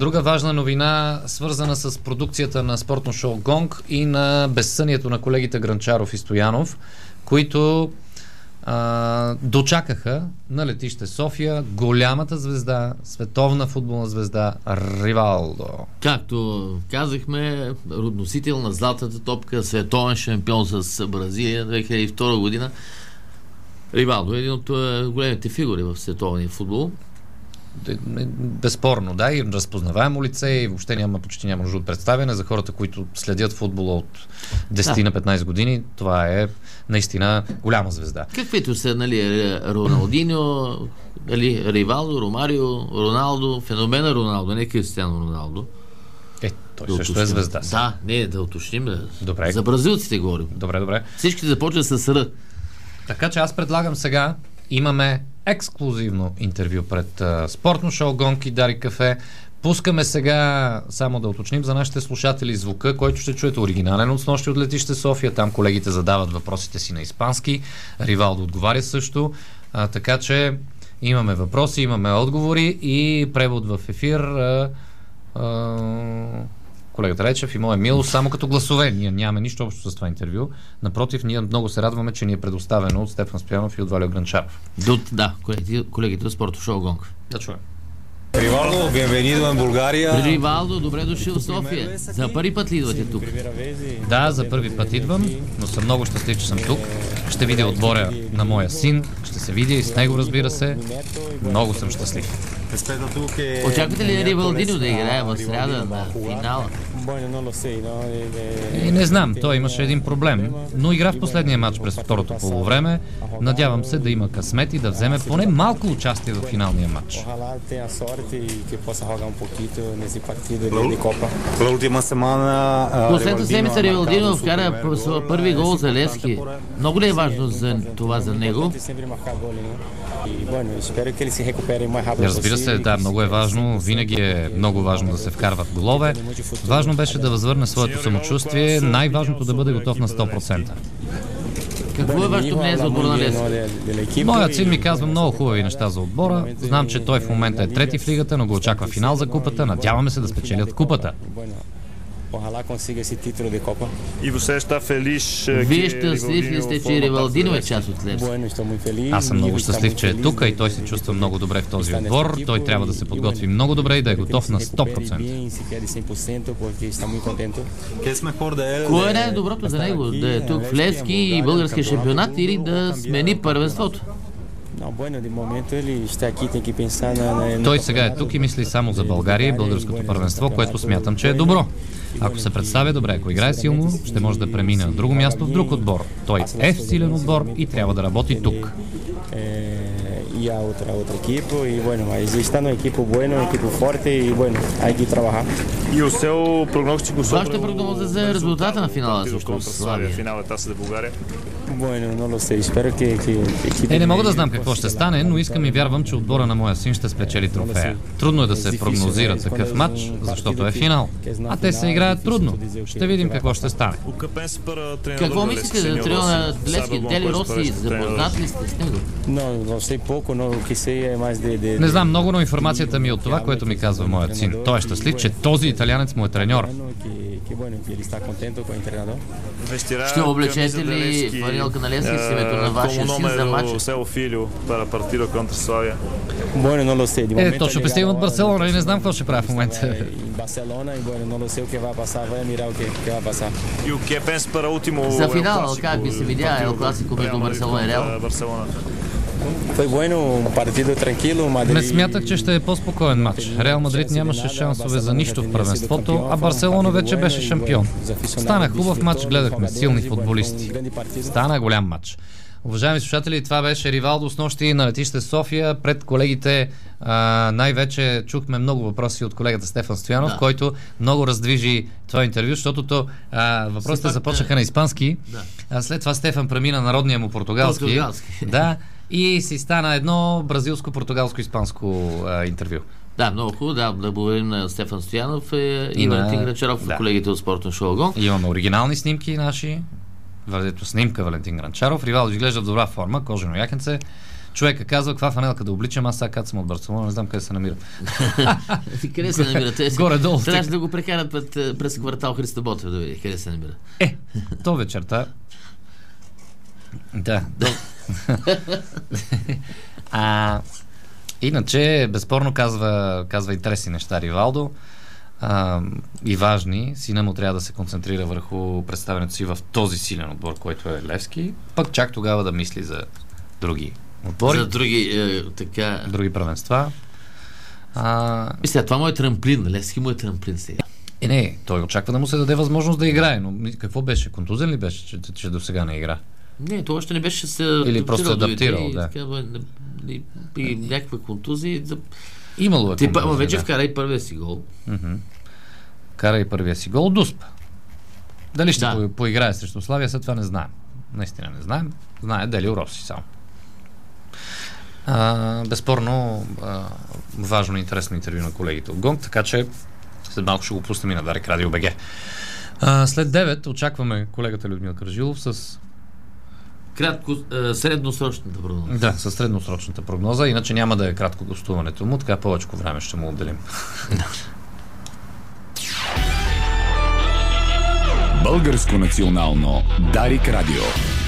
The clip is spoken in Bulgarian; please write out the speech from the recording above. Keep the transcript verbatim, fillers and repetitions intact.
друга важна новина, свързана с продукцията на спортно шоу Гонг и на безсънието на колегите Грънчаров и Стоянов, които а, дочакаха на летище София голямата звезда, световна футболна звезда Ривалдо. Както казахме, родносител на златата топка, световен шампион с Бразилия две хиляди и втора година. Ривалдо е един от големите фигури в световния футбол. Безспорно, да, и разпознаваемо лице и въобще няма, почти няма нужда от представяне за хората, които следят футбола от десет да. на петнайсет години. Това е наистина голяма звезда. Каквито са, нали, Роналдиньо, нали, Ривалдо, Ромарио, Роналдо, феномена Роналдо, не Кристиано Роналдо. Е, той да също уточним. е звезда. Да, не, да уточним. Добре. За бразилците говорим. Добре, добре. Всички започват с Р. Така че аз предлагам сега, имаме ексклюзивно интервю пред uh, спортно шоу Гонки Дари Кафе. Пускаме сега, само да уточним за нашите слушатели, звука, който ще чуете оригинален от снощи от летище София. Там колегите задават въпросите си на испански. Ривалдо отговаря също. А, така че имаме въпроси, имаме отговори и превод в ефир. А, а, колегата Речев и моя милост, само като гласове. Ние нямаме нищо общо с това интервю. Напротив, ние много се радваме, че ни е предоставено от Стефан Стоянов и от Валио Грънчаров. Да, колегите, колегите от спорто шоу Гонг. Да чуем. Ривалдо, bienvenido en Bulgaria. Ривалдо, добре дошъл в София. За първи път ли идвате тук? Да, за първи път идвам, но съм много щастлив, че съм тук. Ще видя отбора на моя син, ще се видя и с него, разбира се. Много съм щастлив. Очаквате ли Ривалдиньо да играе в сряда на финала? И не знам, той имаше един проблем, но игра в последния матч през второто полувреме. Надявам се да има късмет и да вземе поне малко участие в финалния матч. Последната седмица Ривалдиньо вкара първи гол за Левски. Много ли е важно за това за него? Разбира се, да, много е важно. Винаги е много важно да се вкарват голове. Важно беше да възвърне своето самочувствие. Най-важното да бъде готов на сто процента. Какво е вашето мнение за отбора на Левски? Моят син ми казва много хубави неща за отбора. Знам, че той в момента е трети в лигата, но го очаква финал за купата. Надяваме се да спечелят купата. Вие щастлив ли сте, че Ривалдиньо е част от Левски? Аз съм много щастлив, че е тук и той се чувства много добре в този отбор. Той трябва да се подготви много добре и да е готов на сто процента. Кое е най-доброто за него? Да е тук в Левски и българския шампионат или да смени първенството? Той сега е тук и мисли само за България и българското първенство, което смятам, че е добро. Ако се представя добре, ако играе силно, ще може да премине на друго място в друг отбор. Той е в силен отбор и трябва да работи тук. Y a otra, otro equipo y bueno, ahí está un equipo bueno, un equipo fuerte y bueno, hay que trabajar. И усел прогностико со. Вашата прогноза за резултата на финала срещу Славия. Финалът тази за България. Bueno, no lo sé, espero que que Е, не мога да знам какво ще стане, но искам и вярвам, че отбора на моя син ще спечели трофея. Трудно е да се прогнозира такъв матч, защото е финал. А те се играят трудно. Ще видим какво ще стане. Какво мислите за треньора на Левски? Дели Роси, запознат ли сте с него? Не знам много, но информацията ми е от това, което ми казва моят син. Той е щастлив, че този италианец му е треньор. Ще облечете ли фанелка на Левски с името на вашия син за матча? Е, точно пристигам от Барселона и не знам какво ще правя в момента. За финал, как би се видя Ел Класико между Барселона и Реал? Не смятах, че ще е по-спокоен матч. Реал Мадрид нямаше шансове за нищо в първенството, а Барселона вече беше шампион. Стана хубав матч, гледахме силни футболисти. Стана голям матч. Уважаеми слушатели, това беше Ривалдо с нощи на летище София пред колегите. А, най-вече чухме много въпроси от колегата Стефан Стоянов, да. който много раздвижи това интервю, защото то, а, въпросите Сипак, започнаха на испански, да. а след това Стефан премина народния му португалски. португалски. Да, и си стана едно бразилско-португалско-испанско а, интервю. Да, много хубаво. Да, да благодарим на Стефан Стоянов е, и Валентин Грънчаров, да. колегите от спортно шоу Гонг. Имаме оригинални снимки наши. Върдето снимка Валентин Грънчаров. Ривалдо изглежда в добра форма, кожено якенце. Човека казва, каква фанелка да обличам, аз сега кацам от Барселона, не знам къде се намира. Къде се намира? Те Горе-долу. Трябваше да го прекарат пред, през квартал Христо Ботев да види къде се намира. Е, то вечерта. Да. а, иначе, безспорно казва, казва интересни неща Ривалдо. А, и важни. Сина му трябва да се концентрира върху представянето си в този силен отбор, който е Левски, пък чак тогава да мисли за други отбори. За други, е, така... други правенства. А... Мисля, това му е трамплин. Левски му е трамплин сега. Е, не, той очаква да му се даде възможност да играе, но какво беше? Контузен ли беше, че, че до сега не игра? Не, това още не беше се или просто се адаптирал, да. И, и някаква контузия. Имало е Ти контузия, вече да. вкара и първия си гол. Mm-hmm. Кара и първия си гол. Дуспа. Дали ще да. по- поиграе срещу Славия, след това не знаем. Наистина не знаем. Знае Делио Роси само. А, безспорно а, важно и интересно интервю на колегите от Гонг, така че след малко ще го пуснем и на Дарик Радио БГ. А, след девет очакваме колегата Людмил Кържилов с кратко, е, средносрочната прогноза. Да, със средносрочната прогноза, иначе няма да е кратко гостуването му, така повече време ще му отделим. Българско национално Дарик Радио.